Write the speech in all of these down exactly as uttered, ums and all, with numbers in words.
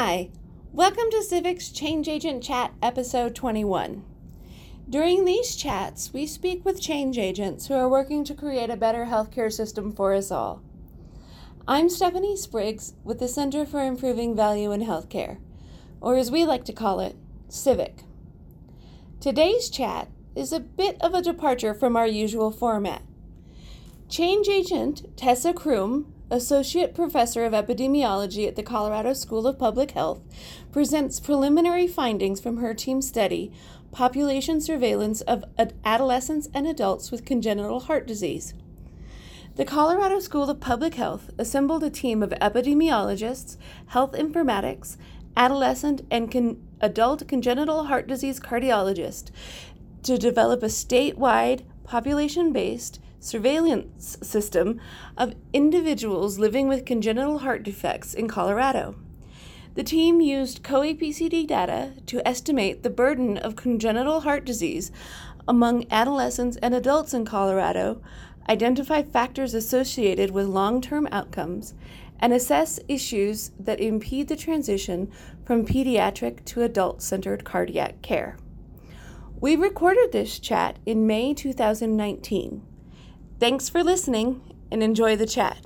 Hi, welcome to Civic's Change Agent Chat episode twenty-one. During these chats, we speak with change agents who are working to create a better healthcare system for us all. I'm Stephanie Spriggs with the Center for Improving Value in Healthcare, or as we like to call it, Civic. Today's chat is a bit of a departure from our usual format. Change agent Tessa Kroom, Associate Professor of Epidemiology at the Colorado School of Public Health, presents preliminary findings from her team study, Population Surveillance of Adolescents and Adults with Congenital Heart Disease. The Colorado School of Public Health assembled a team of epidemiologists, health informatics, adolescent and con- adult congenital heart disease cardiologists to develop a statewide, population-based surveillance system of individuals living with congenital heart defects in Colorado. The team used C O A P C D data to estimate the burden of congenital heart disease among adolescents and adults in Colorado, identify factors associated with long-term outcomes, and assess issues that impede the transition from pediatric to adult-centered cardiac care. We recorded this chat in May two thousand nineteen. Thanks for listening and enjoy the chat.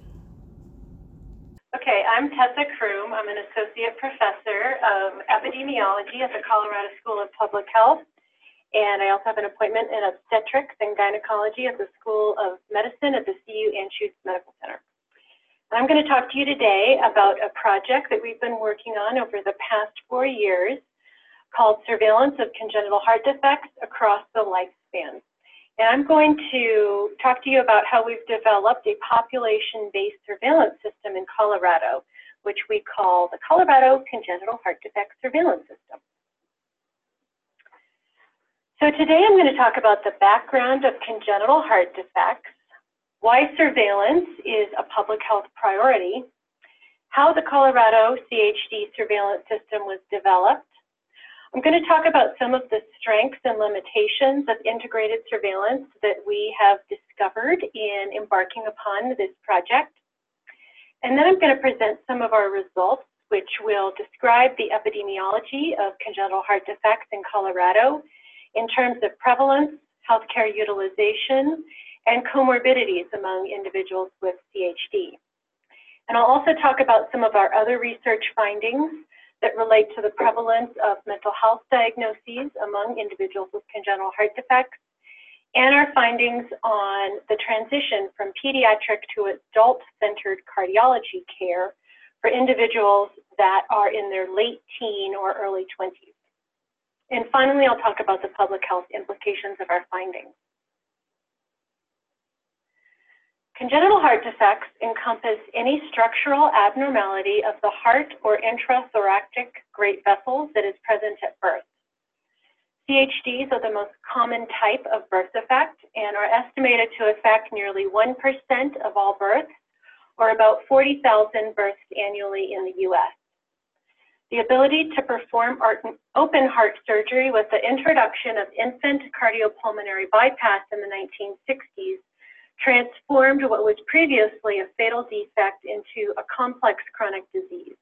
Okay, I'm Tessa Kroom. I'm an Associate Professor of Epidemiology at the Colorado School of Public Health, and I also have an appointment in obstetrics and gynecology at the School of Medicine at the C U Anschutz Medical Center. And I'm going to talk to you today about a project that we've been working on over the past four years called Surveillance of Congenital Heart Defects Across the Lifespan. And I'm going to talk to you about how we've developed a population-based surveillance system in Colorado, which we call the Colorado Congenital Heart Defect Surveillance System. So today I'm going to talk about the background of congenital heart defects, why surveillance is a public health priority, how the Colorado C H D surveillance system was developed. I'm going to talk about some of the strengths and limitations of integrated surveillance that we have discovered in embarking upon this project. And then I'm going to present some of our results, which will describe the epidemiology of congenital heart defects in Colorado in terms of prevalence, healthcare utilization, and comorbidities among individuals with C H D. And I'll also talk about some of our other research findings that relate to the prevalence of mental health diagnoses among individuals with congenital heart defects, and our findings on the transition from pediatric to adult-centered cardiology care for individuals that are in their late teen or early twenties. And finally, I'll talk about the public health implications of our findings. Congenital heart defects encompass any structural abnormality of the heart or intrathoracic great vessels that is present at birth. C H Ds are the most common type of birth defect and are estimated to affect nearly one percent of all births, or about forty thousand births annually in the U S. The ability to perform open heart surgery with the introduction of infant cardiopulmonary bypass in the nineteen sixties transformed what was previously a fatal defect into a complex chronic disease.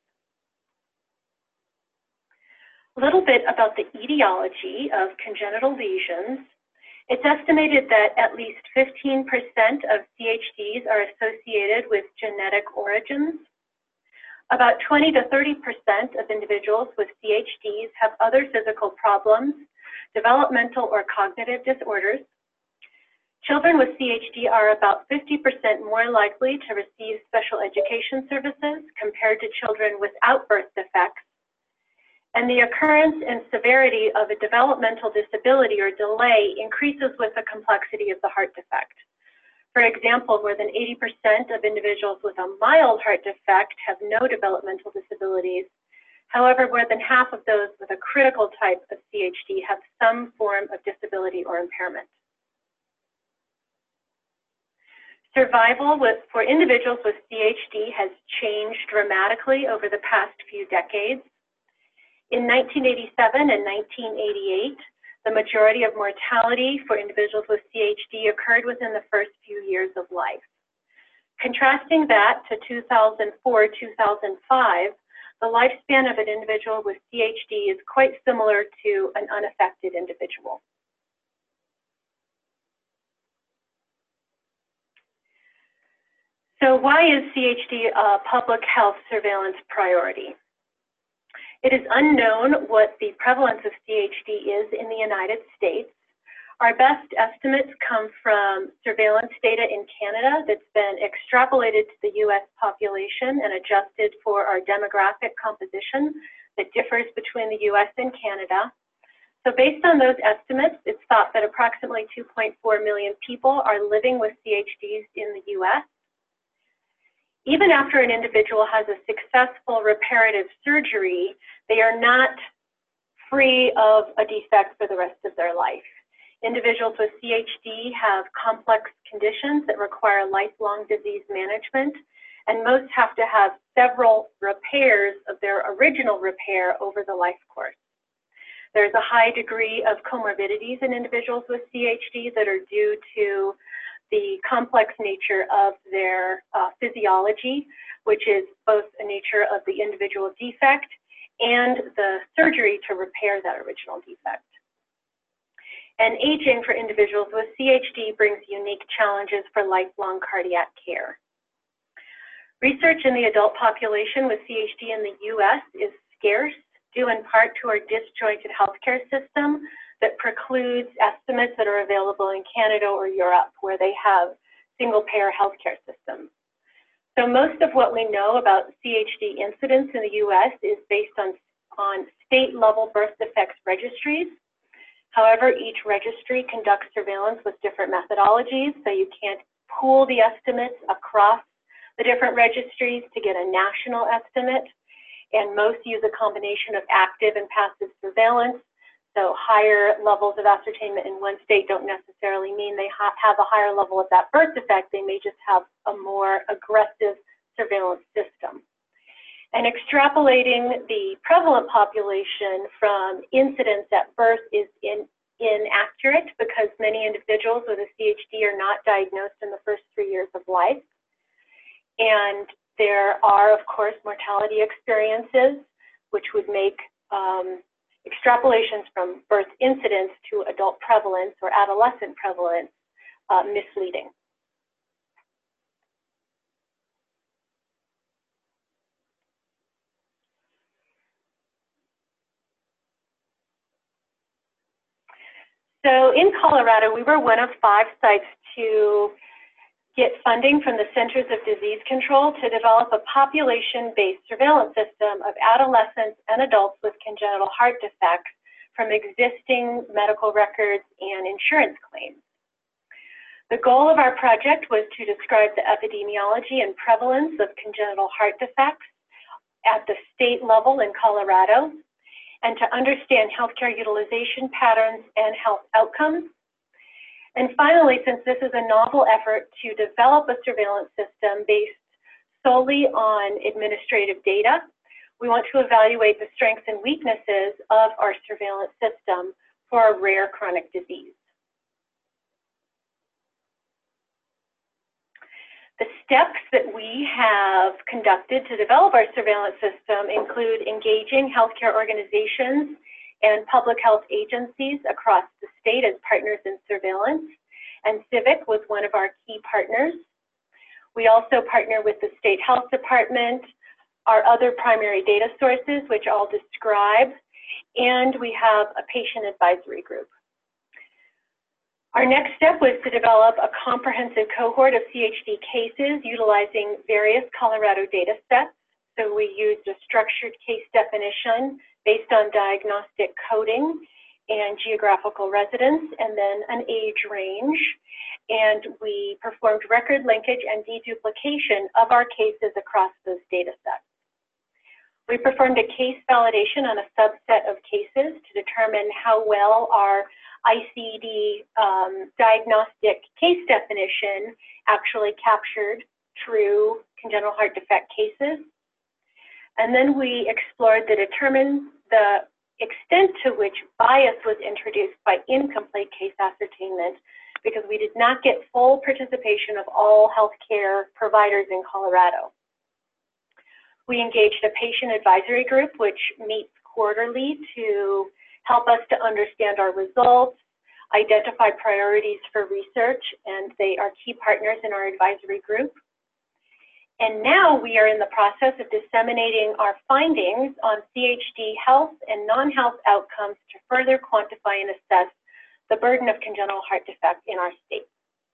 A little bit about the etiology of congenital lesions. It's estimated that at least fifteen percent of C H Ds are associated with genetic origins. About twenty to thirty percent of individuals with C H Ds have other physical problems, developmental or cognitive disorders. Children with C H D are about fifty percent more likely to receive special education services compared to children without birth defects. And the occurrence and severity of a developmental disability or delay increases with the complexity of the heart defect. For example, more than eighty percent of individuals with a mild heart defect have no developmental disabilities. However, more than half of those with a critical type of C H D have some form of disability or impairment. Survival with, for individuals with C H D has changed dramatically over the past few decades. In nineteen eighty-seven and nineteen eighty-eight, the majority of mortality for individuals with C H D occurred within the first few years of life. Contrasting that to two thousand four to two thousand five, the lifespan of an individual with C H D is quite similar to an unaffected individual. So why is C H D a public health surveillance priority? It is unknown what the prevalence of C H D is in the United States. Our best estimates come from surveillance data in Canada that's been extrapolated to the U S population and adjusted for our demographic composition that differs between the U S and Canada. So based on those estimates, it's thought that approximately two point four million people are living with C H Ds in the U S. Even after an individual has a successful reparative surgery, they are not free of a defect for the rest of their life. Individuals with C H D have complex conditions that require lifelong disease management, and most have to have several repairs of their original repair over the life course. There's a high degree of comorbidities in individuals with C H D that are due to the complex nature of their uh, physiology, which is both a nature of the individual defect and the surgery to repair that original defect. And aging for individuals with C H D brings unique challenges for lifelong cardiac care. Research in the adult population with C H D in the U S is scarce, due in part to our disjointed healthcare system that precludes estimates that are available in Canada or Europe, where they have single-payer healthcare systems. So most of what we know about C H D incidence in the U S is based on, on state-level birth defects registries. However, each registry conducts surveillance with different methodologies, so you can't pool the estimates across the different registries to get a national estimate. And most use a combination of active and passive surveillance. So higher levels of ascertainment in one state don't necessarily mean they ha have a higher level of that birth defect. They may just have a more aggressive surveillance system. And extrapolating the prevalent population from incidence at birth is in, inaccurate because many individuals with a C H D are not diagnosed in the first three years of life. And there are, of course, mortality experiences, which would make um, extrapolations from birth incidence to adult prevalence or adolescent prevalence uh, misleading. So in Colorado, we were one of five sites to get funding from the Centers of Disease Control to develop a population-based surveillance system of adolescents and adults with congenital heart defects from existing medical records and insurance claims. The goal of our project was to describe the epidemiology and prevalence of congenital heart defects at the state level in Colorado, and to understand healthcare utilization patterns and health outcomes. And finally, since this is a novel effort to develop a surveillance system based solely on administrative data, we want to evaluate the strengths and weaknesses of our surveillance system for a rare chronic disease. The steps that we have conducted to develop our surveillance system include engaging healthcare organizations and public health agencies across the state as partners in surveillance, and Civic was one of our key partners. We also partner with the State Health Department, our other primary data sources, which I'll describe, and we have a patient advisory group. Our next step was to develop a comprehensive cohort of C H D cases utilizing various Colorado data sets. So we used a structured case definition based on diagnostic coding and geographical residence, and then an age range. And we performed record linkage and deduplication of our cases across those data sets. We performed a case validation on a subset of cases to determine how well our I C D um, diagnostic case definition actually captured true congenital heart defect cases. And then we explored to determine the extent to which bias was introduced by incomplete case ascertainment, because we did not get full participation of all healthcare providers in Colorado. We engaged a patient advisory group, which meets quarterly to help us to understand our results, identify priorities for research, and they are key partners in our advisory group. And now we are in the process of disseminating our findings on C H D health and non-health outcomes to further quantify and assess the burden of congenital heart defect in our state.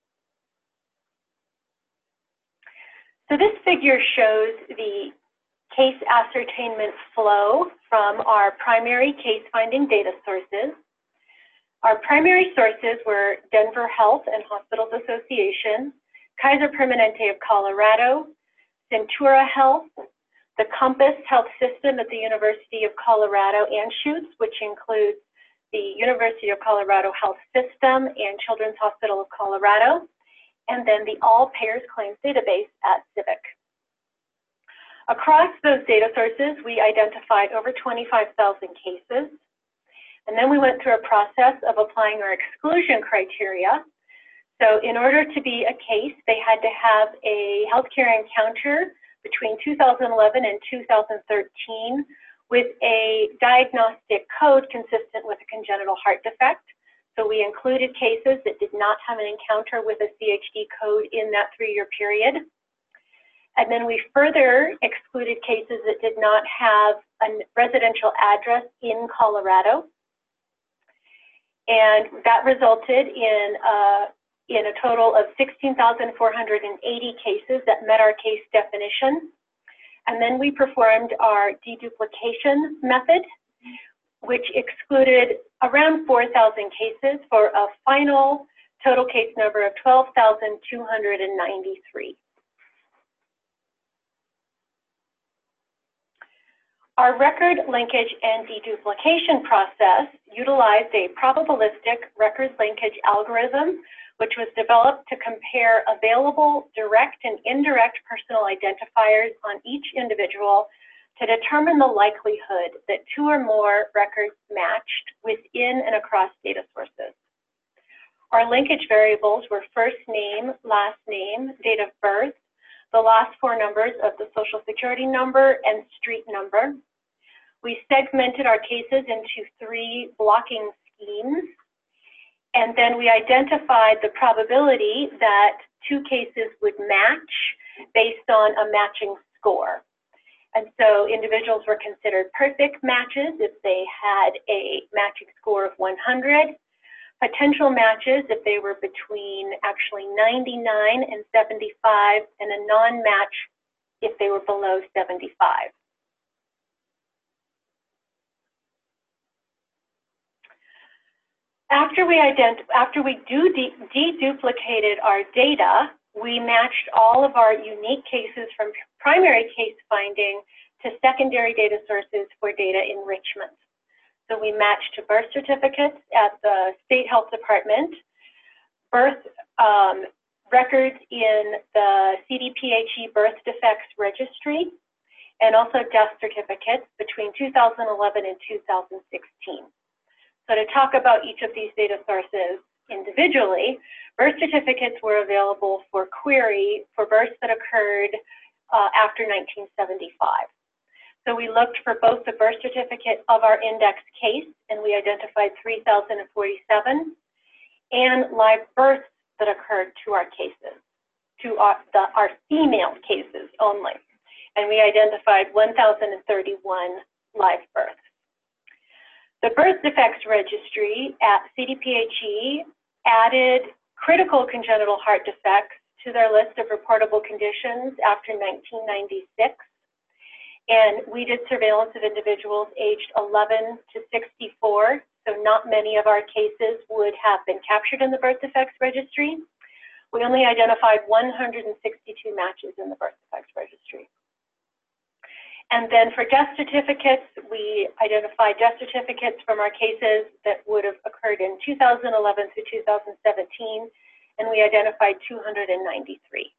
So this figure shows the case ascertainment flow from our primary case finding data sources. Our primary sources were Denver Health and Hospitals Association, Kaiser Permanente of Colorado, Centura Health, the Compass Health System at the University of Colorado Anschutz, which includes the University of Colorado Health System and Children's Hospital of Colorado, and then the All Payers Claims Database at Civic. Across those data sources, we identified over twenty-five thousand cases, and then we went through a process of applying our exclusion criteria. So in order to be a case, they had to have a healthcare encounter between two thousand eleven and two thousand thirteen with a diagnostic code consistent with a congenital heart defect. So we included cases that did not have an encounter with a C H D code in that three-year period. And then we further excluded cases that did not have a residential address in Colorado. And that resulted in a in a total of sixteen thousand four hundred eighty cases that met our case definition. And then we performed our deduplication method, which excluded around four thousand cases for a final total case number of twelve thousand two hundred ninety-three. Our record linkage and deduplication process utilized a probabilistic record linkage algorithm, which was developed to compare available direct and indirect personal identifiers on each individual to determine the likelihood that two or more records matched within and across data sources. Our linkage variables were first name, last name, date of birth, the last four numbers of the Social Security number, and street number. We segmented our cases into three blocking schemes. And then we identified the probability that two cases would match based on a matching score. And so individuals were considered perfect matches if they had a matching score of one hundred, potential matches if they were between actually ninety-nine and seventy-five, and a non-match if they were below seventy-five. After we, ident after we do de deduplicated our data, we matched all of our unique cases from primary case finding to secondary data sources for data enrichment. So we matched to birth certificates at the State Health Department, birth um, records in the C D P H E Birth Defects Registry, and also death certificates between two thousand eleven and two thousand sixteen. So to talk about each of these data sources individually, birth certificates were available for query for births that occurred uh, after nineteen seventy-five. So we looked for both the birth certificate of our index case, and we identified three thousand forty-seven, and live births that occurred to our cases, to our, the, our female cases only. And we identified one thousand thirty-one live births. The Birth Defects Registry at C D P H E added critical congenital heart defects to their list of reportable conditions after nineteen ninety-six. And we did surveillance of individuals aged eleven to sixty-four, so not many of our cases would have been captured in the Birth Defects Registry. We only identified one hundred sixty-two matches in the Birth Defects Registry. And then for death certificates, we identified death certificates from our cases that would have occurred in two thousand eleven through two thousand seventeen, and we identified two hundred ninety-three.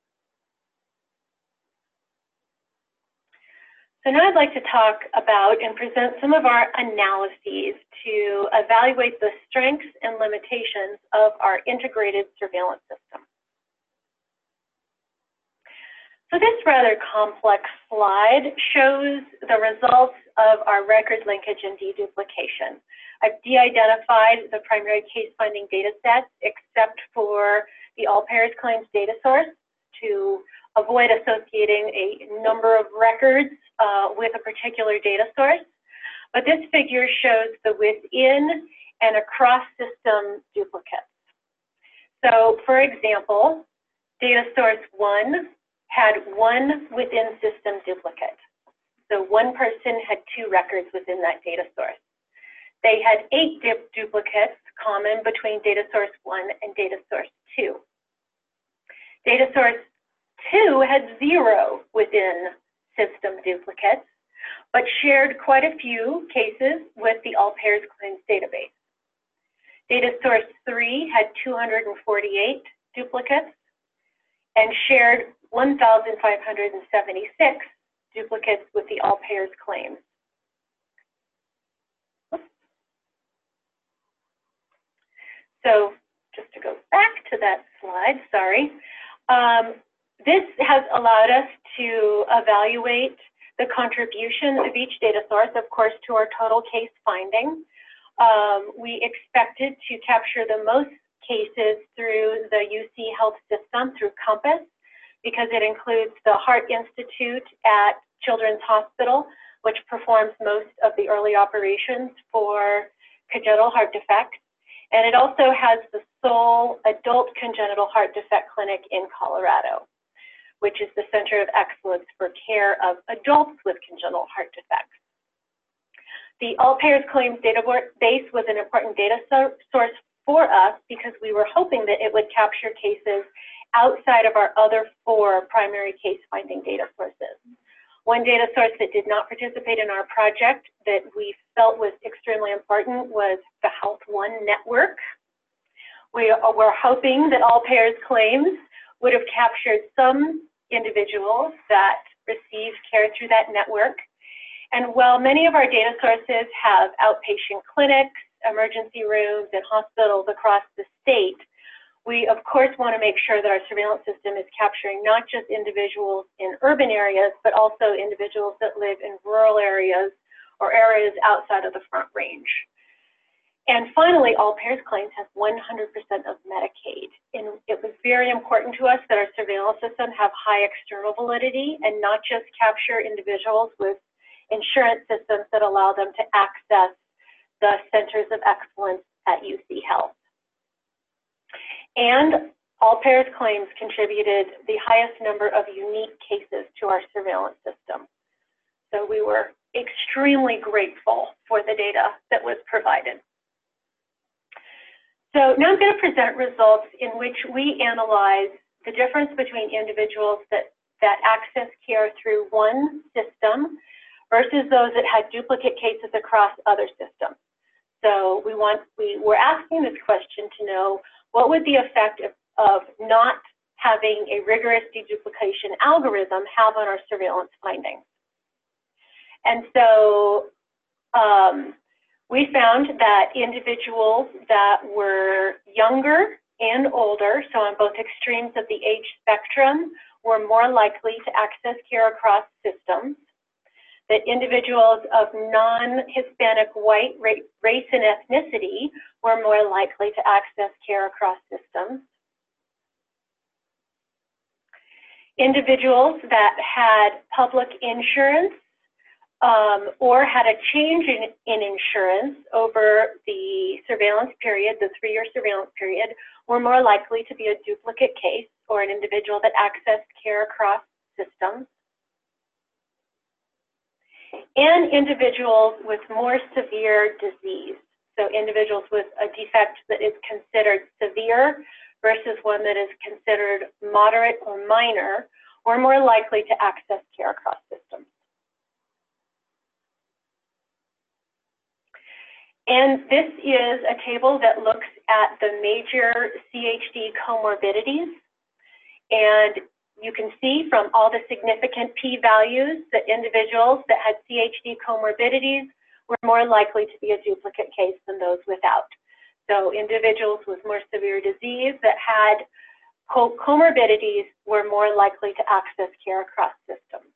So now I'd like to talk about and present some of our analyses to evaluate the strengths and limitations of our integrated surveillance system. So this rather complex slide shows the results of our record linkage and deduplication. I've de-identified the primary case finding data sets except for the all pairs claims data source to avoid associating a number of records uh, with a particular data source. But this figure shows the within and across system duplicates. So for example, data source one had one within system duplicate. So one person had two records within that data source. They had eight duplicates common between data source one and data source two. Data source two had zero within system duplicates, but shared quite a few cases with the all pairs claims database. Data source three had two hundred forty-eight duplicates and shared one thousand five hundred seventy-six duplicates with the all pairs claims. So just to go back to that slide, sorry, um, this has allowed us to evaluate the contribution of each data source, of course, to our total case finding. Um, we expected to capture the most cases through the U C Health System, through COMPASS, because it includes the Heart Institute at Children's Hospital, which performs most of the early operations for congenital heart defects. And it also has the sole adult congenital heart defect clinic in Colorado, which is the Center of Excellence for Care of Adults with Congenital Heart Defects. The all pairs claims database was an important data source for us because we were hoping that it would capture cases outside of our other four primary case finding data sources. One data source that did not participate in our project that we felt was extremely important was the Health One network. We were hoping that all pairs claims would have captured some individuals that received care through that network. And while many of our data sources have outpatient clinics, emergency rooms, and hospitals across the state, we of course want to make sure that our surveillance system is capturing not just individuals in urban areas, but also individuals that live in rural areas or areas outside of the Front Range. And finally, all pairs claims has one hundred percent of Medicaid. And it was very important to us that our surveillance system have high external validity and not just capture individuals with insurance systems that allow them to access the centers of excellence at U C Health. And all pairs claims contributed the highest number of unique cases to our surveillance system. So we were extremely grateful for the data that was provided. So now I'm going to present results in which we analyze the difference between individuals that, that access care through one system versus those that had duplicate cases across other systems. So we want, we were asking this question to know what would the effect of, of not having a rigorous deduplication algorithm have on our surveillance findings. And so um, we found that individuals that were younger and older, so on both extremes of the age spectrum, were more likely to access care across systems. That individuals of non-Hispanic white race and ethnicity were more likely to access care across systems. Individuals that had public insurance um, or had a change in, in insurance over the surveillance period, the three-year surveillance period, were more likely to be a duplicate case or an individual that accessed care across systems. And individuals with more severe disease. So individuals with a defect that is considered severe versus one that is considered moderate or minor, or more likely to access care across systems. And this is a table that looks at the major C H D comorbidities. And you can see from all the significant p-values that individuals that had C H D comorbidities were more likely to be a duplicate case than those without. So individuals with more severe disease that had quote, comorbidities were more likely to access care across systems.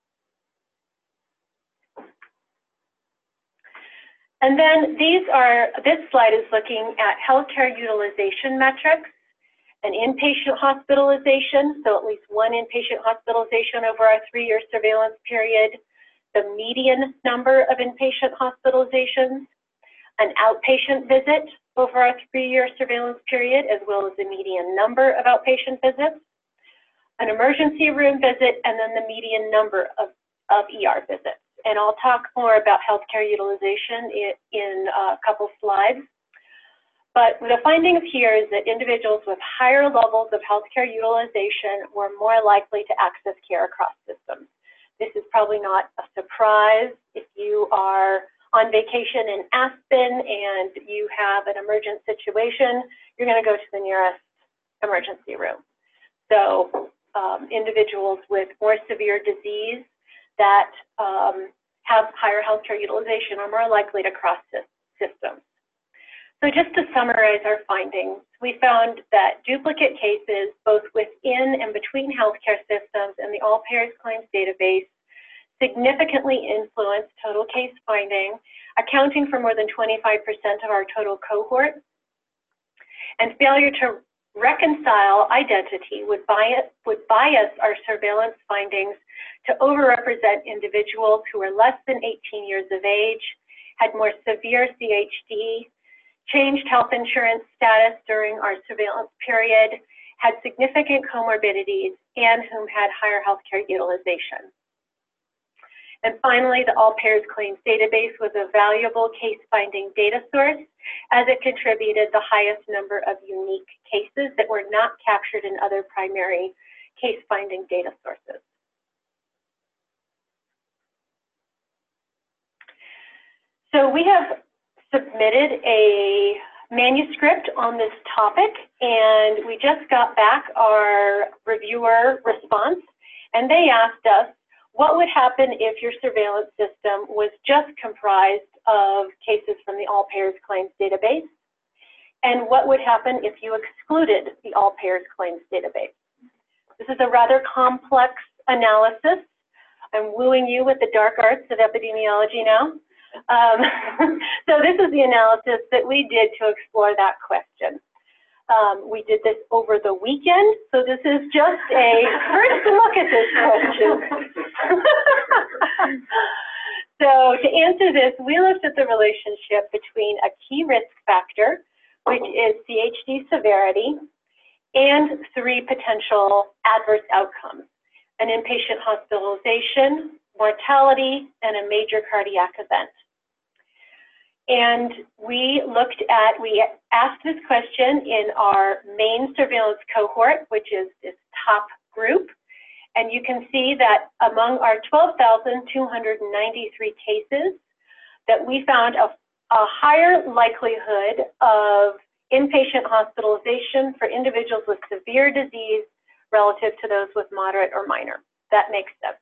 And then these are, this slide is looking at healthcare utilization metrics and inpatient hospitalization, so at least one inpatient hospitalization over our three-year surveillance period, the median number of inpatient hospitalizations, an outpatient visit over our three-year surveillance period, as well as the median number of outpatient visits, an emergency room visit, and then the median number of, of E R visits. And I'll talk more about healthcare utilization in, in a couple slides. But the findings here is that individuals with higher levels of healthcare utilization were more likely to access care across systems. This is probably not a surprise. If you are on vacation in Aspen and you have an emergent situation, you're going to go to the nearest emergency room. So um, individuals with more severe disease that um, have higher healthcare utilization are more likely to cross systems. So just to summarize our findings, we found that duplicate cases, both within and between healthcare systems and the All Payers Claims database, significantly influenced total case finding, accounting for more than twenty-five percent of our total cohort. And failure to reconcile identity would bias, would bias our surveillance findings to overrepresent individuals who were less than eighteen years of age, had more severe C H D, changed health insurance status during our surveillance period, had significant comorbidities, and whom had higher healthcare utilization. And finally, the All Payers Claims database was a valuable case-finding data source as it contributed the highest number of unique cases that were not captured in other primary case-finding data sources. So we have submitted a manuscript on this topic, and we just got back our reviewer response, and they asked us, what would happen if your surveillance system was just comprised of cases from the All Payers Claims database? And what would happen if you excluded the All Payers Claims database? This is a rather complex analysis. I'm wooing you with the dark arts of epidemiology now. Um, so this is the analysis that we did to explore that question. Um, we did this over the weekend, so this is just a first look at this question. So to answer this, we looked at the relationship between a key risk factor, which is C H D severity, and three potential adverse outcomes: an inpatient hospitalization, mortality, and a major cardiac event. And we looked at, we asked this question in our main surveillance cohort, which is this top group. And you can see that among our twelve thousand two hundred ninety-three cases, that we found a, a higher likelihood of inpatient hospitalization for individuals with severe disease relative to those with moderate or minor. That makes sense.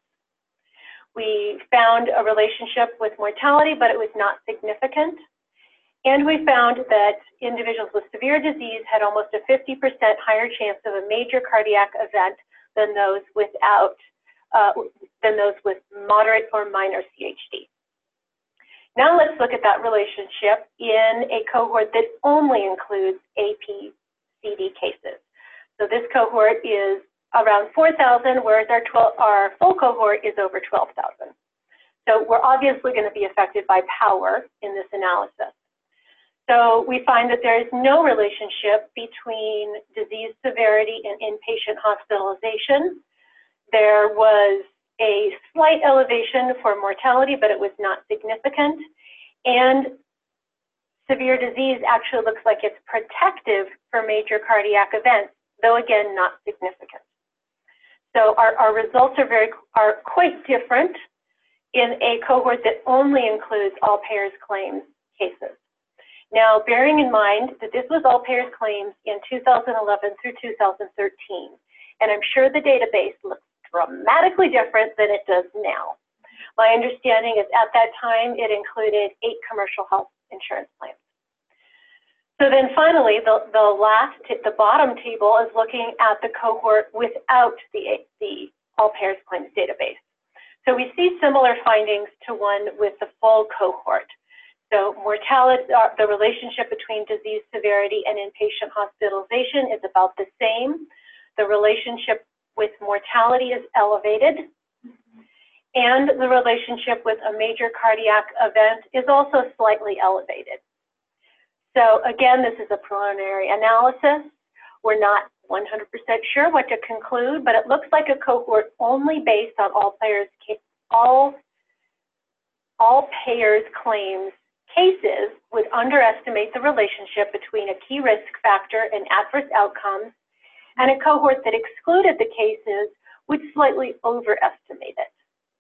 We found a relationship with mortality, but it was not significant. And we found that individuals with severe disease had almost a fifty percent higher chance of a major cardiac event than those without, uh, than those with moderate or minor C H D. Now let's look at that relationship in a cohort that only includes A P C D cases. So this cohort is around four thousand, whereas our, twelve, our full cohort is over twelve thousand. So we're obviously going to be affected by power in this analysis. So we find that there is no relationship between disease severity and inpatient hospitalization. There was a slight elevation for mortality, but it was not significant. And severe disease actually looks like it's protective for major cardiac events, though again, not significant. So our, our results are very are quite different in a cohort that only includes All Payers Claims cases. Now, bearing in mind that this was All Payers Claims in two thousand eleven through two thousand thirteen, and I'm sure the database looks dramatically different than it does now. My understanding is at that time it included eight commercial health insurance plans. So then finally, the, the last, the bottom table is looking at the cohort without the, the all payers claims database. So we see similar findings to one with the full cohort. So mortality, uh, the relationship between disease severity and inpatient hospitalization is about the same. The relationship with mortality is elevated. And the relationship with a major cardiac event is also slightly elevated. So again, this is a preliminary analysis. We're not one hundred percent sure what to conclude, but it looks like a cohort only based on all payers, all, all payers claims cases would underestimate the relationship between a key risk factor and adverse outcomes, and a cohort that excluded the cases would slightly overestimate it.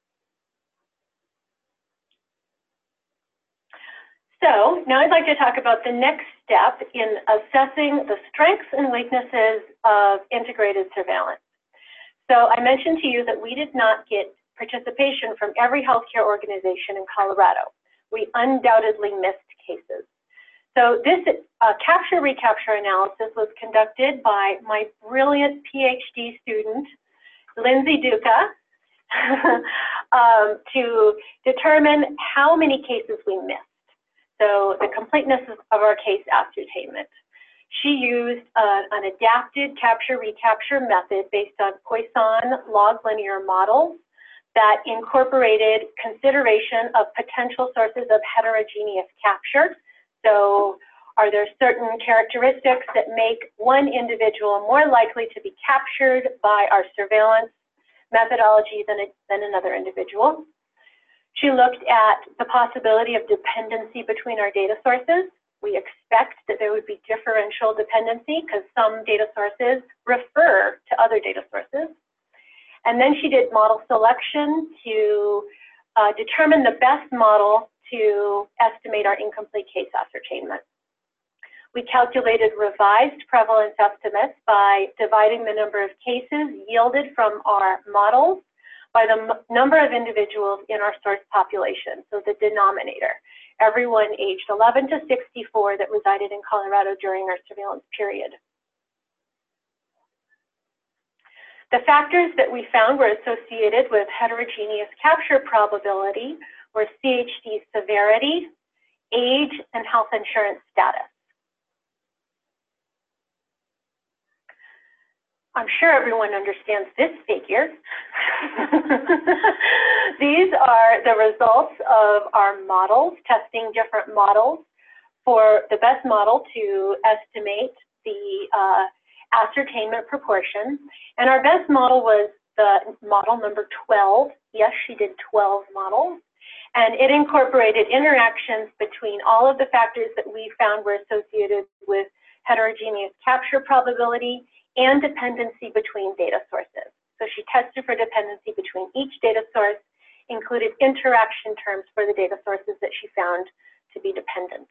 So now I'd like to talk about the next step in assessing the strengths and weaknesses of integrated surveillance. So I mentioned to you that we did not get participation from every healthcare organization in Colorado. We undoubtedly missed cases. So this uh, capture recapture analysis was conducted by my brilliant PhD student, Lindsay Duca, um, to determine how many cases we missed. So the completeness of our case ascertainment. She used uh, an adapted capture-recapture method based on Poisson log linear models that incorporated consideration of potential sources of heterogeneous capture. So are there certain characteristics that make one individual more likely to be captured by our surveillance methodology than, a, than another individual? She looked at the possibility of dependency between our data sources. We expect that there would be differential dependency because some data sources refer to other data sources. And then she did model selection to uh, determine the best model to estimate our incomplete case ascertainment. We calculated revised prevalence estimates by dividing the number of cases yielded from our models by the number of individuals in our source population, so the denominator, everyone aged eleven to sixty-four that resided in Colorado during our surveillance period. The factors that we found were associated with heterogeneous capture probability were C H D severity, age, and health insurance status. I'm sure everyone understands this figure. These are the results of our models, testing different models for the best model to estimate the uh, ascertainment proportion. And our best model was the model number twelve. Yes, she did twelve models. And it incorporated interactions between all of the factors that we found were associated with heterogeneous capture probability and dependency between data sources. So she tested for dependency between each data source, included interaction terms for the data sources that she found to be dependent.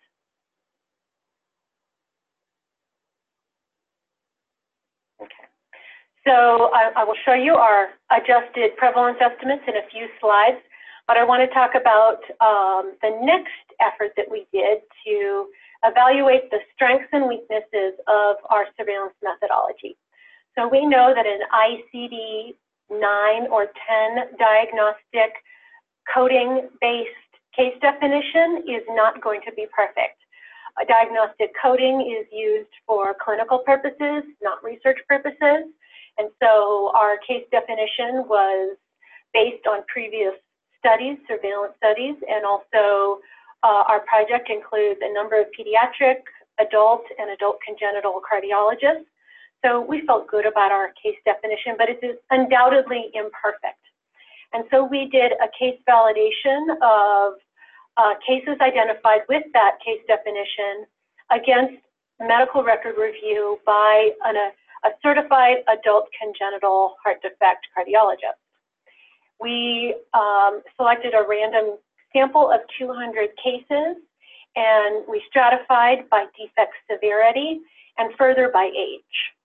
Okay. So I, I will show you our adjusted prevalence estimates in a few slides, but I want to talk about um, the next effort that we did to evaluate the strengths and weaknesses of our surveillance methodology. So we know that an I C D nine or ten diagnostic coding-based case definition is not going to be perfect. A diagnostic coding is used for clinical purposes, not research purposes. And so our case definition was based on previous studies, surveillance studies, and also uh, our project includes a number of pediatric, adult, and adult congenital cardiologists. So we felt good about our case definition, but it is undoubtedly imperfect. And so we did a case validation of uh, cases identified with that case definition against medical record review by an, a, a certified adult congenital heart defect cardiologist. We um, selected a random sample of two hundred cases, and we stratified by defect severity and further by age.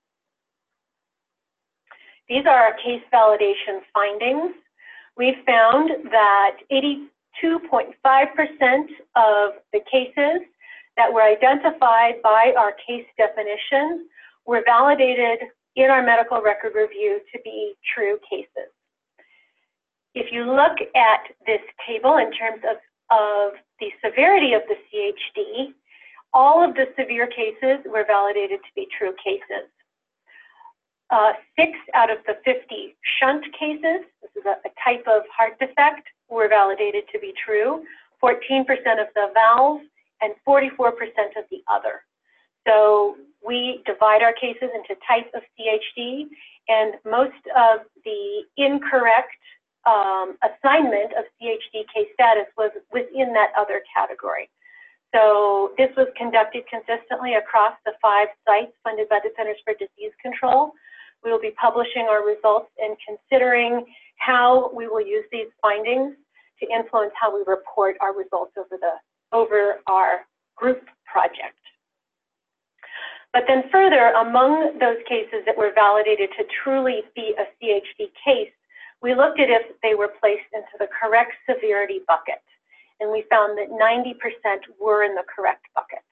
These are our case validation findings. We found that eighty-two point five percent of the cases that were identified by our case definition were validated in our medical record review to be true cases. If you look at this table in terms of, of the severity of the C H D, all of the severe cases were validated to be true cases. Uh, six out of the fifty shunt cases, this is a, a type of heart defect, were validated to be true, fourteen percent of the valve, and forty-four percent of the other. So we divide our cases into type of C H D, and most of the incorrect um, assignment of C H D case status was within that other category. So this was conducted consistently across the five sites funded by the Centers for Disease Control. We will be publishing our results and considering how we will use these findings to influence how we report our results over, the, over our group project. But then further, among those cases that were validated to truly be a C H D case, we looked at if they were placed into the correct severity bucket. And we found that ninety percent were in the correct bucket.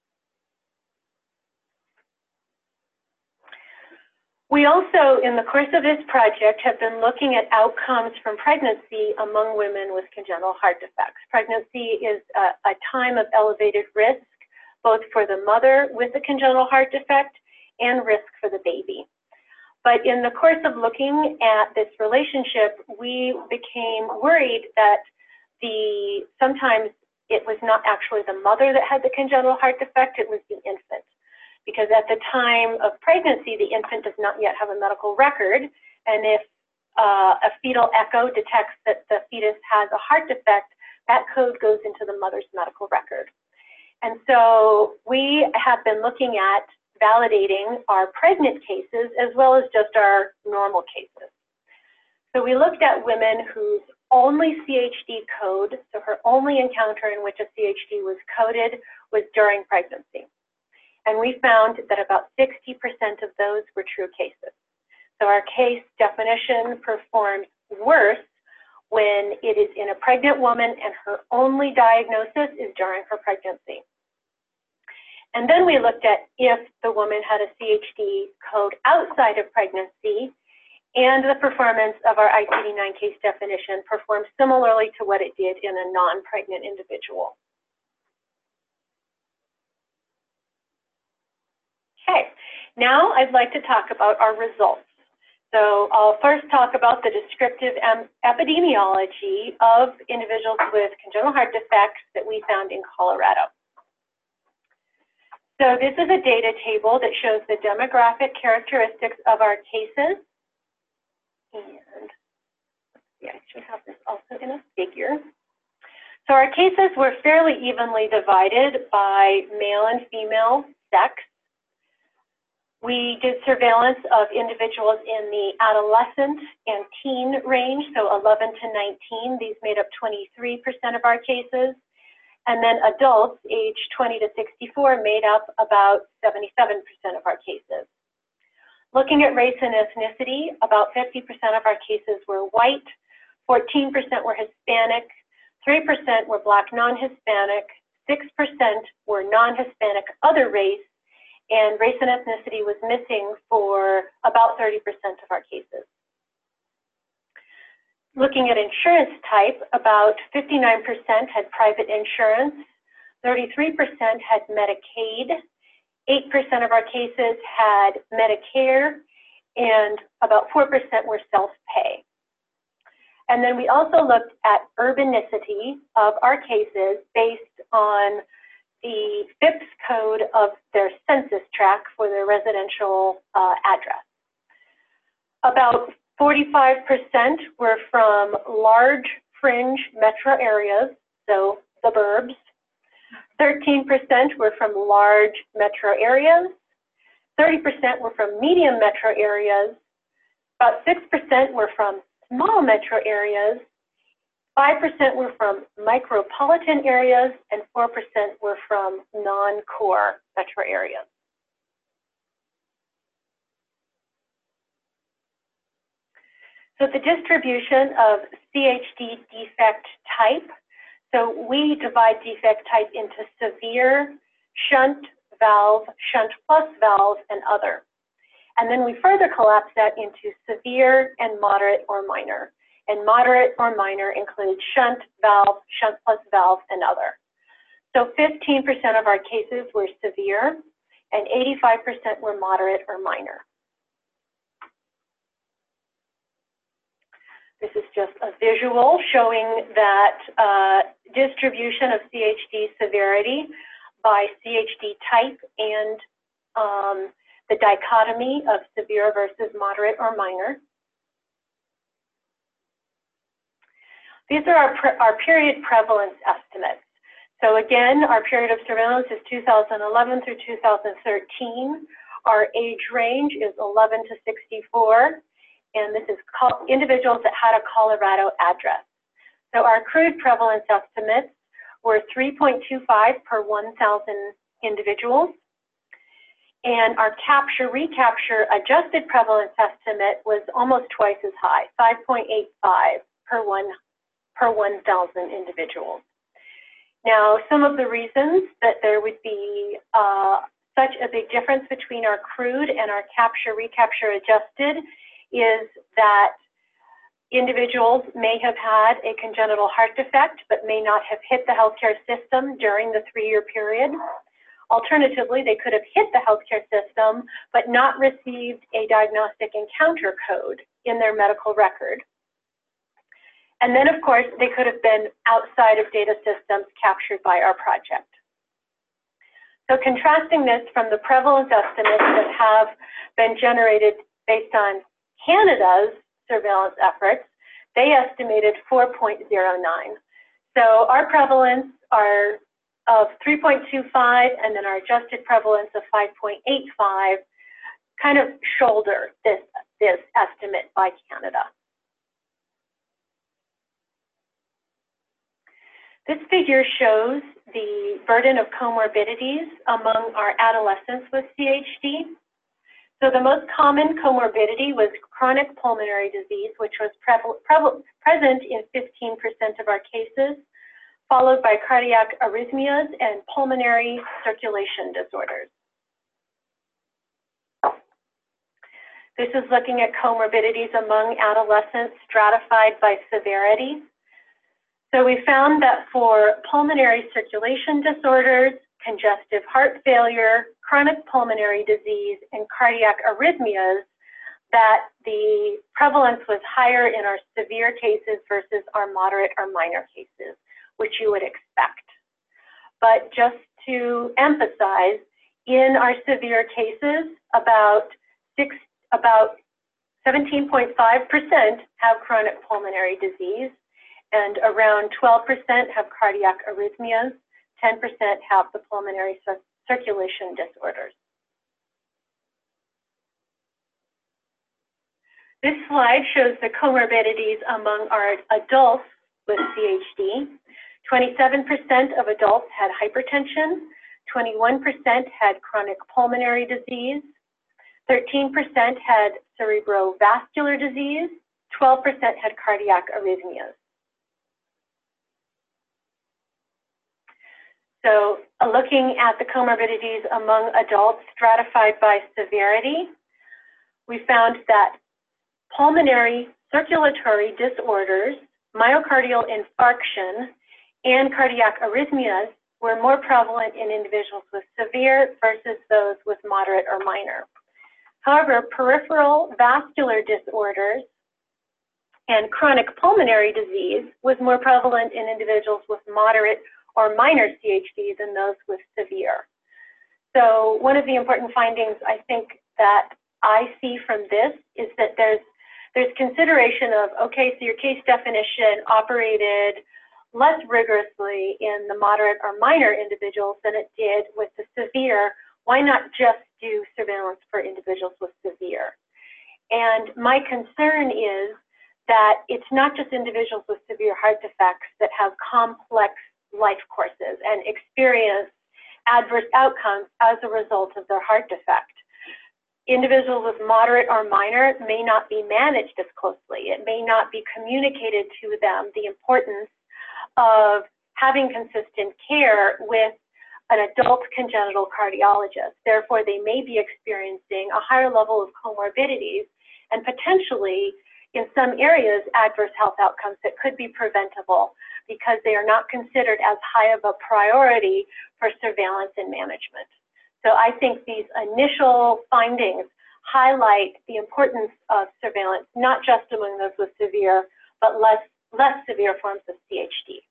We also, in the course of this project, have been looking at outcomes from pregnancy among women with congenital heart defects. Pregnancy is a, a time of elevated risk, both for the mother with a congenital heart defect and risk for the baby. But in the course of looking at this relationship, we became worried that the sometimes it was not actually the mother that had the congenital heart defect, it was the infant. Because at the time of pregnancy, the infant does not yet have a medical record, and if uh, a fetal echo detects that the fetus has a heart defect, that code goes into the mother's medical record. And so we have been looking at validating our pregnant cases as well as just our normal cases. So we looked at women whose only C H D code, so her only encounter in which a C H D was coded was during pregnancy. And we found that about sixty percent of those were true cases. So our case definition performs worse when it is in a pregnant woman and her only diagnosis is during her pregnancy. And then we looked at if the woman had a C H D code outside of pregnancy, and the performance of our I C D nine case definition performed similarly to what it did in a non-pregnant individual. Okay, now I'd like to talk about our results. So I'll first talk about the descriptive epidemiology of individuals with congenital heart defects that we found in Colorado. So this is a data table that shows the demographic characteristics of our cases. And yeah, I should have this also in a figure. So our cases were fairly evenly divided by male and female sex. We did surveillance of individuals in the adolescent and teen range, so eleven to nineteen. These made up twenty-three percent of our cases. And then adults aged twenty to sixty-four made up about seventy-seven percent of our cases. Looking at race and ethnicity, about fifty percent of our cases were white, fourteen percent were Hispanic, three percent were Black non-Hispanic, six percent were non-Hispanic other race, and race and ethnicity was missing for about thirty percent of our cases. Looking at insurance type, about fifty-nine percent had private insurance, thirty-three percent had Medicaid, eight percent of our cases had Medicare, and about four percent were self-pay. And then we also looked at urbanicity of our cases based on the FIPS code of their census tract for their residential uh, address. About forty-five percent were from large fringe metro areas, so suburbs. thirteen percent were from large metro areas. thirty percent were from medium metro areas. About six percent were from small metro areas. five percent were from micropolitan areas, and four percent were from non-core metro areas. So the distribution of C H D defect type, so we divide defect type into severe, shunt valve, shunt plus valve, and other. And then we further collapse that into severe and moderate or minor. And moderate or minor includes shunt, valve, shunt plus valve, and other. So fifteen percent of our cases were severe, and eighty-five percent were moderate or minor. This is just a visual showing that uh, distribution of C H D severity by C H D type and um, the dichotomy of severe versus moderate or minor. These are our, our period prevalence estimates. So again, our period of surveillance is two thousand eleven through two thousand thirteen. Our age range is eleven to sixty-four, and this is individuals that had a Colorado address. So our crude prevalence estimates were three point two five per one thousand individuals. And our capture recapture adjusted prevalence estimate was almost twice as high, five point eight five per one per one thousand individuals. Now, some of the reasons that there would be uh, such a big difference between our crude and our capture recapture adjusted is that individuals may have had a congenital heart defect but may not have hit the healthcare system during the three-year period. Alternatively, they could have hit the healthcare system but not received a diagnostic encounter code in their medical record. And then, of course, they could have been outside of data systems captured by our project. So contrasting this from the prevalence estimates that have been generated based on Canada's surveillance efforts, they estimated four point zero nine. So our prevalence are of three point two five, and then our adjusted prevalence of five point eight five kind of shoulder this, this estimate by Canada. This figure shows the burden of comorbidities among our adolescents with C H D. So the most common comorbidity was chronic pulmonary disease, which was present in fifteen percent of our cases, followed by cardiac arrhythmias and pulmonary circulation disorders. This is looking at comorbidities among adolescents stratified by severity. So we found that for pulmonary circulation disorders, congestive heart failure, chronic pulmonary disease, and cardiac arrhythmias, that the prevalence was higher in our severe cases versus our moderate or minor cases, which you would expect. But just to emphasize, in our severe cases, about six, about seventeen point five percent have chronic pulmonary disease, and around twelve percent have cardiac arrhythmias, ten percent have the pulmonary cir circulation disorders. This slide shows the comorbidities among our adults with C H D. twenty-seven percent of adults had hypertension, twenty-one percent had chronic pulmonary disease, thirteen percent had cerebrovascular disease, twelve percent had cardiac arrhythmias. So uh, looking at the comorbidities among adults stratified by severity, we found that pulmonary circulatory disorders, myocardial infarction, and cardiac arrhythmias were more prevalent in individuals with severe versus those with moderate or minor. However, peripheral vascular disorders and chronic pulmonary disease was more prevalent in individuals with moderate or minor C H D than those with severe. So one of the important findings I think that I see from this is that there's there's consideration of, okay, so your case definition operated less rigorously in the moderate or minor individuals than it did with the severe. Why not just do surveillance for individuals with severe? And my concern is that it's not just individuals with severe heart defects that have complex life courses and experience adverse outcomes as a result of their heart defect. Individuals with moderate or minor may not be managed as closely. It may not be communicated to them the importance of having consistent care with an adult congenital cardiologist. Therefore, they may be experiencing a higher level of comorbidities and potentially, in some areas, adverse health outcomes that could be preventable because they are not considered as high of a priority for surveillance and management. So I think these initial findings highlight the importance of surveillance, not just among those with severe, but less, less severe forms of C H D.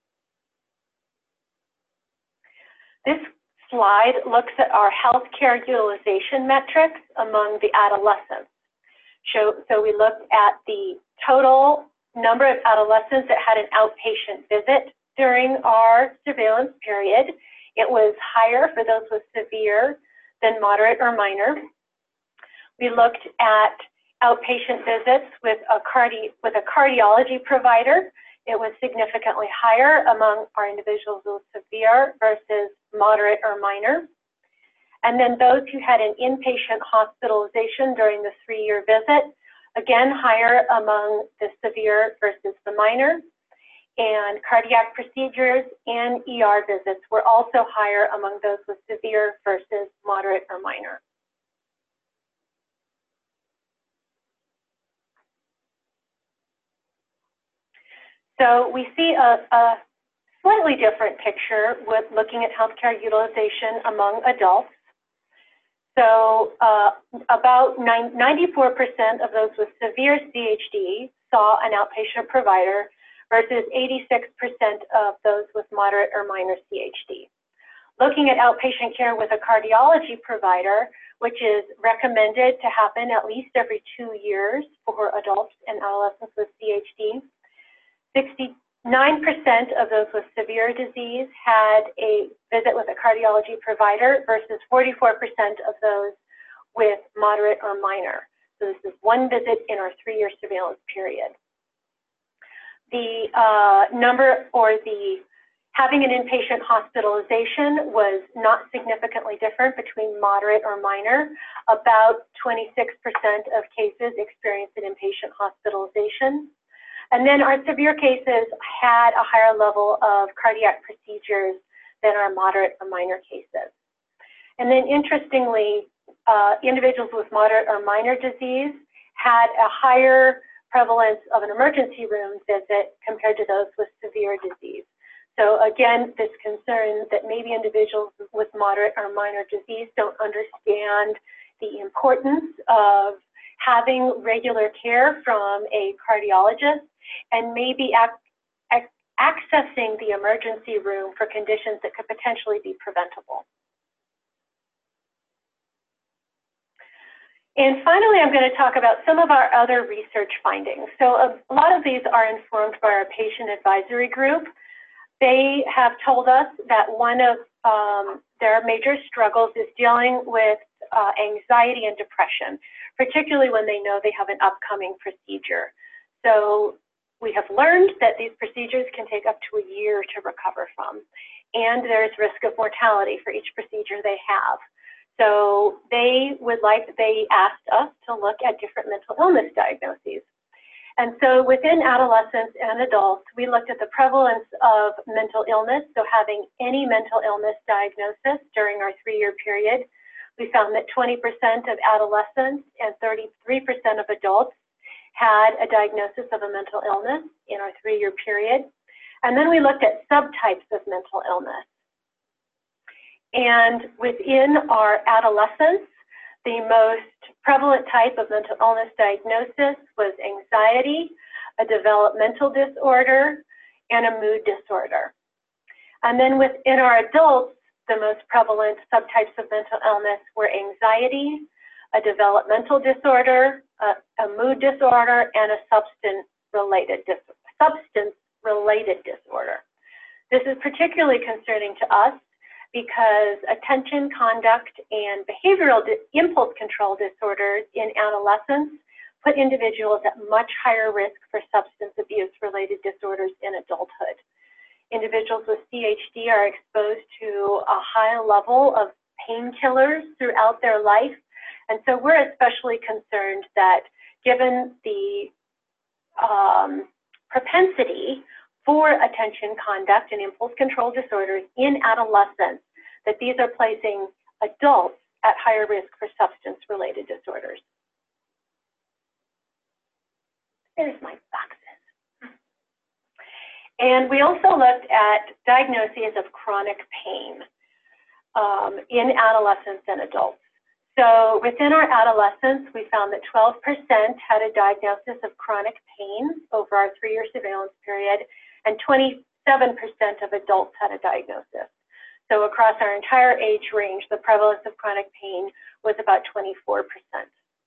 This slide looks at our healthcare utilization metrics among the adolescents. So, so we looked at the total number of adolescents that had an outpatient visit during our surveillance period. It was higher for those with severe than moderate or minor. We looked at outpatient visits with a, cardi with a cardiology provider. It was significantly higher among our individuals with severe versus moderate or minor. And then those who had an inpatient hospitalization during the three-year visit, again, higher among the severe versus the minor. And cardiac procedures and E R visits were also higher among those with severe versus moderate or minor. So we see a, a slightly different picture with looking at healthcare utilization among adults. So uh, about ninety-four percent of those with severe C H D saw an outpatient provider versus eighty-six percent of those with moderate or minor C H D. Looking at outpatient care with a cardiology provider, which is recommended to happen at least every two years for adults and adolescents with C H D, sixty-nine percent of those with severe disease had a visit with a cardiology provider versus forty-four percent of those with moderate or minor. So this is one visit in our three-year surveillance period. The uh, number or the having an inpatient hospitalization was not significantly different between moderate or minor. About twenty-six percent of cases experienced an inpatient hospitalization. And then our severe cases had a higher level of cardiac procedures than our moderate or minor cases. And then interestingly, uh, individuals with moderate or minor disease had a higher prevalence of an emergency room visit compared to those with severe disease. So again, this concern that maybe individuals with moderate or minor disease don't understand the importance of having regular care from a cardiologist and maybe ac ac accessing the emergency room for conditions that could potentially be preventable. And finally, I'm going to talk about some of our other research findings. So a, a lot of these are informed by our patient advisory group. They have told us that one of um, their major struggles is dealing with uh, anxiety and depression, particularly when they know they have an upcoming procedure. So we have learned that these procedures can take up to a year to recover from, and there's risk of mortality for each procedure they have. So they would like, they asked us to look at different mental illness diagnoses. And so within adolescents and adults, we looked at the prevalence of mental illness, so having any mental illness diagnosis during our three-year period. We found that twenty percent of adolescents and thirty-three percent of adults had a diagnosis of a mental illness in our three-year period. And then we looked at subtypes of mental illness. And within our adolescents, the most prevalent type of mental illness diagnosis was anxiety, a developmental disorder, and a mood disorder. And then within our adults, the most prevalent subtypes of mental illness were anxiety, a developmental disorder, a, a mood disorder, and a substance-related dis substance-related disorder. This is particularly concerning to us because attention, conduct, and behavioral impulse control disorders in adolescence put individuals at much higher risk for substance abuse-related disorders in adulthood. Individuals with C H D are exposed to a high level of painkillers throughout their life, and so we're especially concerned that given the um, propensity for attention, conduct, and impulse control disorders in adolescence, that these are placing adults at higher risk for substance-related disorders. There's my boxes. And we also looked at diagnoses of chronic pain um, in adolescents and adults. So within our adolescents, we found that twelve percent had a diagnosis of chronic pain over our three-year surveillance period, and twenty-seven percent of adults had a diagnosis. So across our entire age range, the prevalence of chronic pain was about twenty-four percent.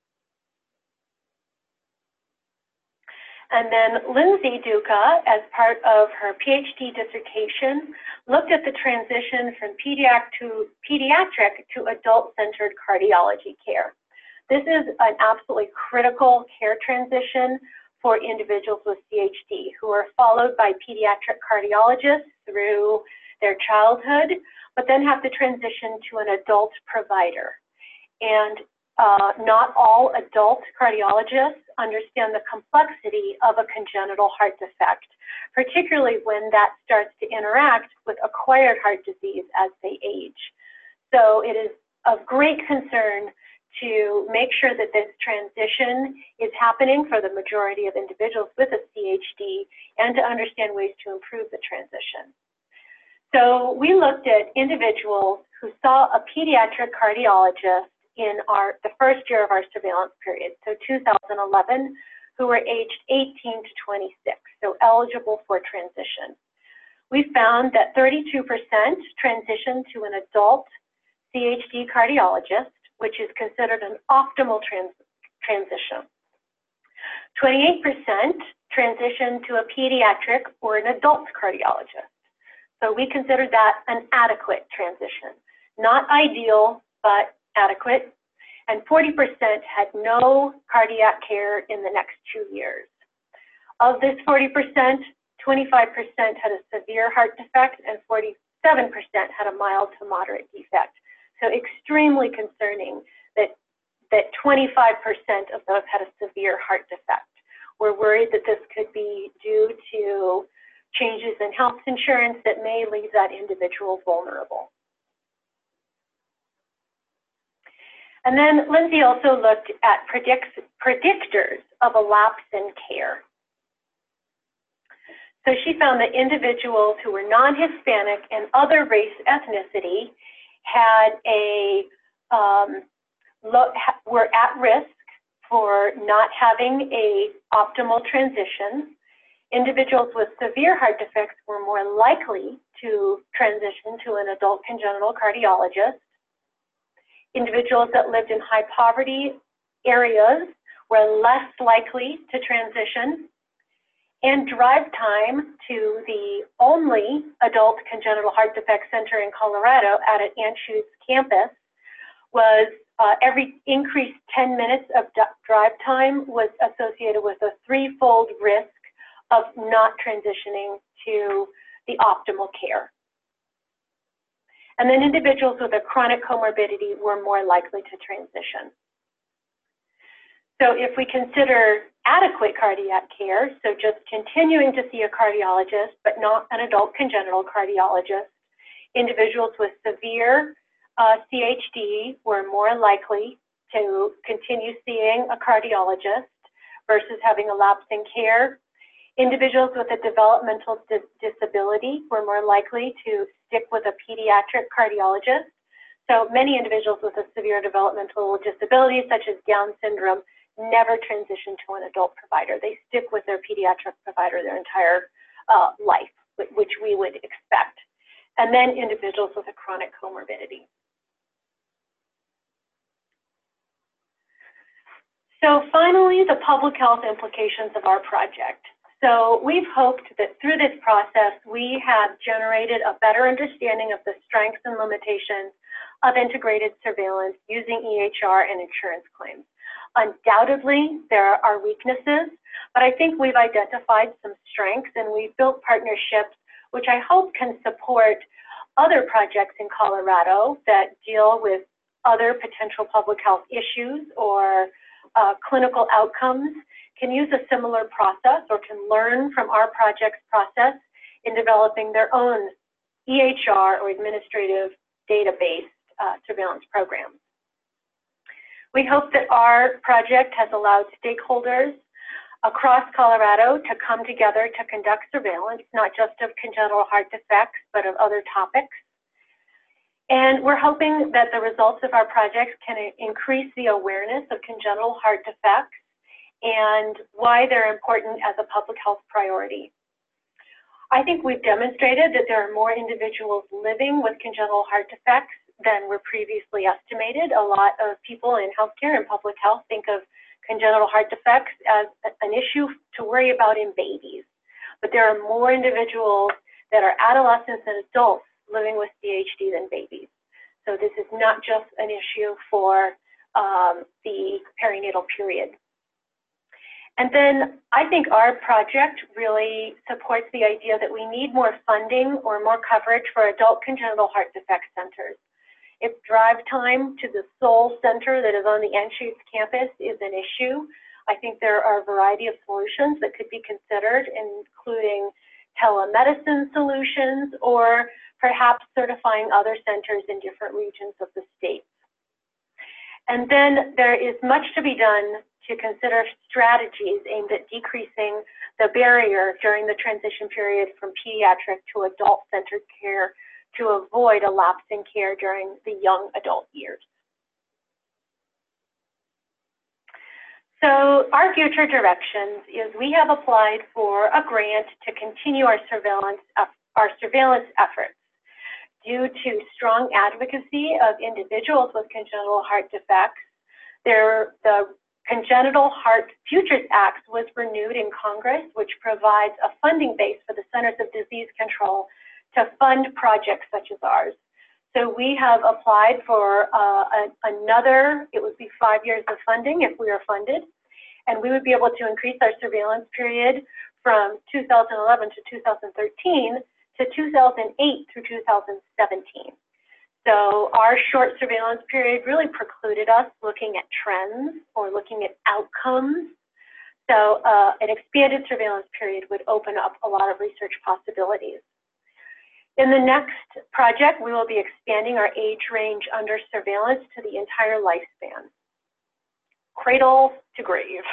And then Lindsay Duca, as part of her PhD dissertation, looked at the transition from pediatric to, pediatric to adult-centered cardiology care. This is an absolutely critical care transition for individuals with C H D who are followed by pediatric cardiologists through their childhood, but then have to transition to an adult provider. And uh, not all adult cardiologists understand the complexity of a congenital heart defect, particularly when that starts to interact with acquired heart disease as they age. So it is of great concern to make sure that this transition is happening for the majority of individuals with a C H D and to understand ways to improve the transition. So we looked at individuals who saw a pediatric cardiologist in our the first year of our surveillance period, so two thousand eleven, who were aged eighteen to twenty-six, so eligible for transition. We found that thirty-two percent transitioned to an adult C H D cardiologist, which is considered an optimal trans transition. twenty-eight percent transitioned to a pediatric or an adult cardiologist. So we consider that an adequate transition. Not ideal, but adequate. And forty percent had no cardiac care in the next two years. Of this forty percent, twenty-five percent had a severe heart defect and forty-seven percent had a mild to moderate defect. So extremely concerning that, that twenty-five percent of those had a severe heart defect. We're worried that this could be due to changes in health insurance that may leave that individual vulnerable. And then Lindsay also looked at predicts, predictors of a lapse in care. So she found that individuals who were non-Hispanic and other race ethnicity had a, um, lo were at risk for not having a optimal transition. Individuals with severe heart defects were more likely to transition to an adult congenital cardiologist. Individuals that lived in high poverty areas were less likely to transition. And drive time to the only adult congenital heart defect center in Colorado at an Anschutz campus was uh, every increased ten minutes of drive time was associated with a threefold risk of not transitioning to the optimal care. And then individuals with a chronic comorbidity were more likely to transition. So if we consider adequate cardiac care, so just continuing to see a cardiologist, but not an adult congenital cardiologist, individuals with severe uh, C H D were more likely to continue seeing a cardiologist versus having a lapse in care. Individuals with a developmental dis disability were more likely to stick with a pediatric cardiologist. So many individuals with a severe developmental disability, such as Down syndrome, never transition to an adult provider. They stick with their pediatric provider their entire uh, life, which we would expect. And then individuals with a chronic comorbidity. So finally, the public health implications of our project. So we've hoped that through this process, we have generated a better understanding of the strengths and limitations of integrated surveillance using E H R and insurance claims. Undoubtedly, there are weaknesses, but I think we've identified some strengths and we've built partnerships which I hope can support other projects in Colorado that deal with other potential public health issues or uh, clinical outcomes, can use a similar process or can learn from our project's process in developing their own E H R or administrative data-based uh, surveillance programs. We hope that our project has allowed stakeholders across Colorado to come together to conduct surveillance, not just of congenital heart defects, but of other topics. And we're hoping that the results of our projects can increase the awareness of congenital heart defects and why they're important as a public health priority. I think we've demonstrated that there are more individuals living with congenital heart defects than were previously estimated. A lot of people in healthcare and public health think of congenital heart defects as an issue to worry about in babies. But there are more individuals that are adolescents and adults living with C H D than babies. So this is not just an issue for um, the perinatal period. And then I think our project really supports the idea that we need more funding or more coverage for adult congenital heart defect centers. If drive time to the sole center that is on the Anschutz campus is an issue, I think there are a variety of solutions that could be considered, including telemedicine solutions or perhaps certifying other centers in different regions of the state. And then there is much to be done to consider strategies aimed at decreasing the barrier during the transition period from pediatric to adult-centered care to avoid a lapse in care during the young adult years. So our future directions is we have applied for a grant to continue our surveillance, our surveillance efforts. Due to strong advocacy of individuals with congenital heart defects, there, the Congenital Heart Futures Act was renewed in Congress, which provides a funding base for the Centers of Disease Control to fund projects such as ours. So we have applied for uh, a, another, it would be five years of funding if we are funded, and we would be able to increase our surveillance period from two thousand eleven to two thousand thirteen to two thousand eight through two thousand seventeen. So our short surveillance period really precluded us looking at trends or looking at outcomes. So uh, an expanded surveillance period would open up a lot of research possibilities. In the next project, we will be expanding our age range under surveillance to the entire lifespan, cradle to grave.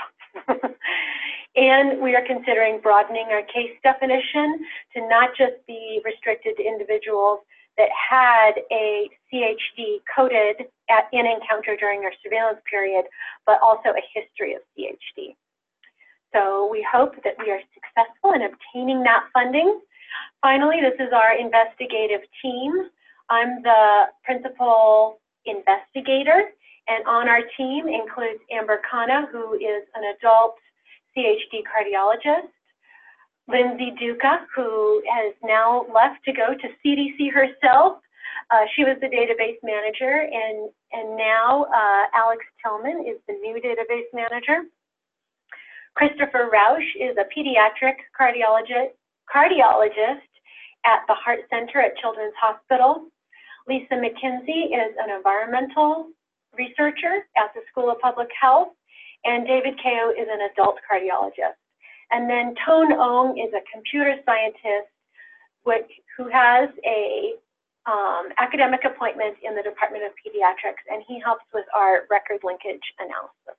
And we are considering broadening our case definition to not just be restricted to individuals that had a C H D coded at, in encounter during our surveillance period, but also a history of C H D. So we hope that we are successful in obtaining that funding. Finally, this is our investigative team. I'm the principal investigator, and on our team includes Amber Khanna, who is an adult C H D cardiologist, Lindsay Duca, who has now left to go to C D C herself. Uh, she was the database manager, and, and now uh, Alex Tillman is the new database manager. Christopher Rausch is a pediatric cardiologist, cardiologist at the Heart Center at Children's Hospital. Lisa McKenzie is an environmental researcher at the School of Public Health, and David Kao is an adult cardiologist. And then Tone Ong is a computer scientist which, who has a um, academic appointment in the Department of Pediatrics, and he helps with our record linkage analysis.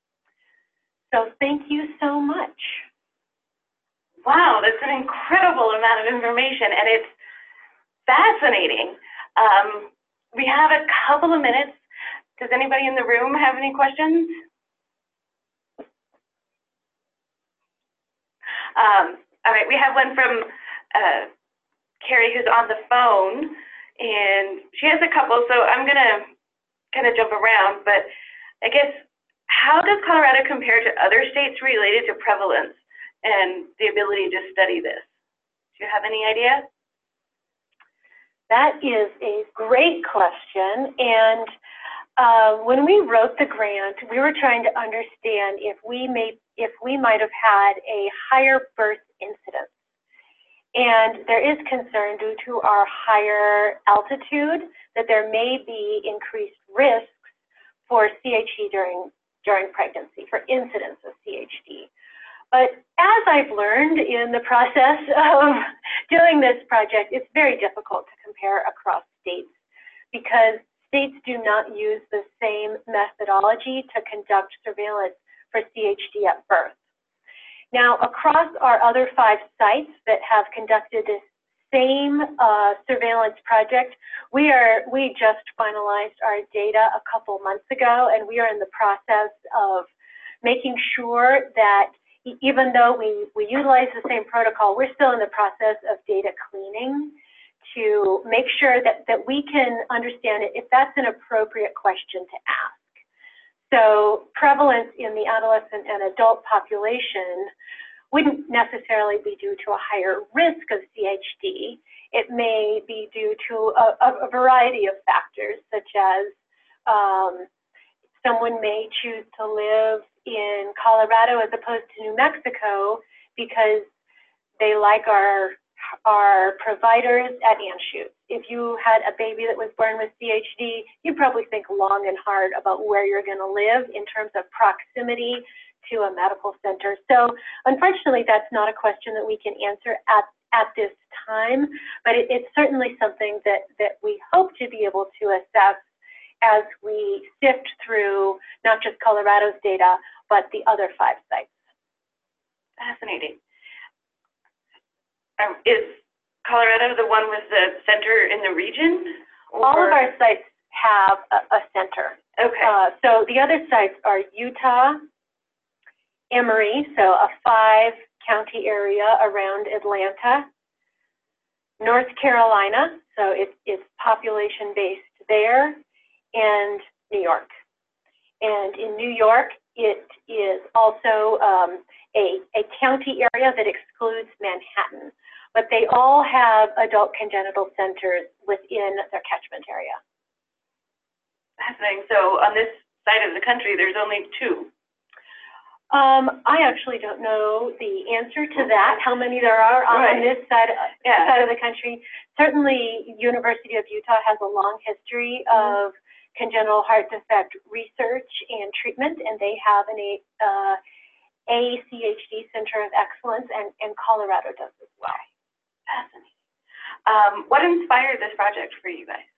So thank you so much. Wow, that's an incredible amount of information, and it's fascinating. Um, we have a couple of minutes. Does anybody in the room have any questions? Um, all right, we have one from uh, Carrie, who's on the phone, and she has a couple, so I'm gonna kind of jump around, but I guess, how does Colorado compare to other states related to prevalence and the ability to study this? Do you have any idea? That is a great question, and uh, when we wrote the grant, we were trying to understand if we may, if we might have had a higher birth incidence. And there is concern due to our higher altitude that there may be increased risks for C H D during, during pregnancy, for incidence of C H D. But as I've learned in the process of doing this project, it's very difficult to compare across states because states do not use the same methodology to conduct surveillance for C H D at birth. Now, across our other five sites that have conducted this same uh, surveillance project, we are we just finalized our data a couple months ago, and we are in the process of making sure that even though we, we utilize the same protocol, we're still in the process of data cleaning to make sure that, that we can understand it if that's an appropriate question to ask. So prevalence in the adolescent and adult population wouldn't necessarily be due to a higher risk of C H D. It may be due to a, a variety of factors, such as um, someone may choose to live in Colorado as opposed to New Mexico because they like our our providers at Anschutz. If you had a baby that was born with C H D, you'd probably think long and hard about where you're going to live in terms of proximity to a medical center. So unfortunately, that's not a question that we can answer at, at this time, but it, it's certainly something that, that we hope to be able to assess as we sift through not just Colorado's data, but the other five sites. Fascinating. Um, is Colorado the one with the center in the region? Or? All of our sites have a, a center. Okay. Uh, so the other sites are Utah, Emory, so a five county area around Atlanta, North Carolina, so it, it's population based there, and New York. And in New York, it is also um, a, a county area that excludes Manhattan, but they all have adult congenital centers within their catchment area. Fascinating. So on this side of the country, there's only two. Um, I actually don't know the answer to that, how many there are on, right. on this side, yeah. side of the country. Certainly, University of Utah has a long history mm-hmm. of congenital heart defect research and treatment, and they have an uh, A C H D Center of Excellence, and, and Colorado does as well. Fascinating. Um, what inspired this project for you guys?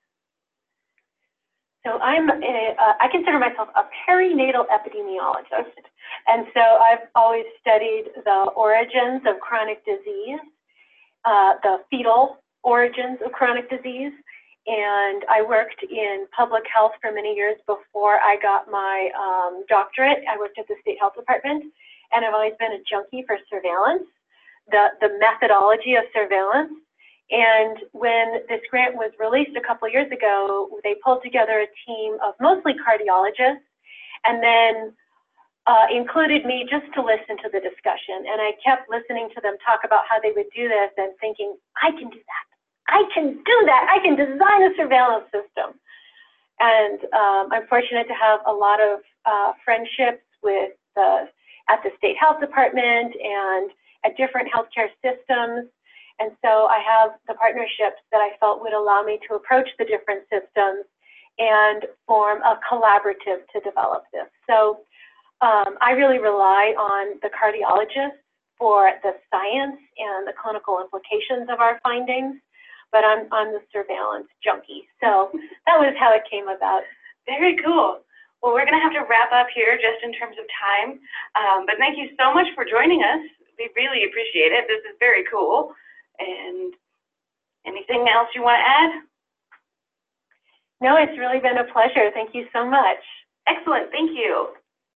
So I'm a, uh, I consider myself a perinatal epidemiologist, and so I've always studied the origins of chronic disease, uh, the fetal origins of chronic disease, and I worked in public health for many years before I got my um, doctorate. I worked at the state health department, and I've always been a junkie for surveillance, the, the methodology of surveillance. And when this grant was released a couple of years ago, they pulled together a team of mostly cardiologists and then uh, included me just to listen to the discussion. And I kept listening to them talk about how they would do this and thinking, I can do that. I can do that. I can design a surveillance system. And um, I'm fortunate to have a lot of uh, friendships with the, at the state health department and at different healthcare systems. And so I have the partnerships that I felt would allow me to approach the different systems and form a collaborative to develop this. So um, I really rely on the cardiologists for the science and the clinical implications of our findings, but I'm, I'm the surveillance junkie. So that was how it came about. Very cool. Well, we're going to have to wrap up here just in terms of time, um, but thank you so much for joining us. We really appreciate it. This is very cool. And anything else you want to add? No, it's really been a pleasure. Thank you so much. Excellent. Thank you.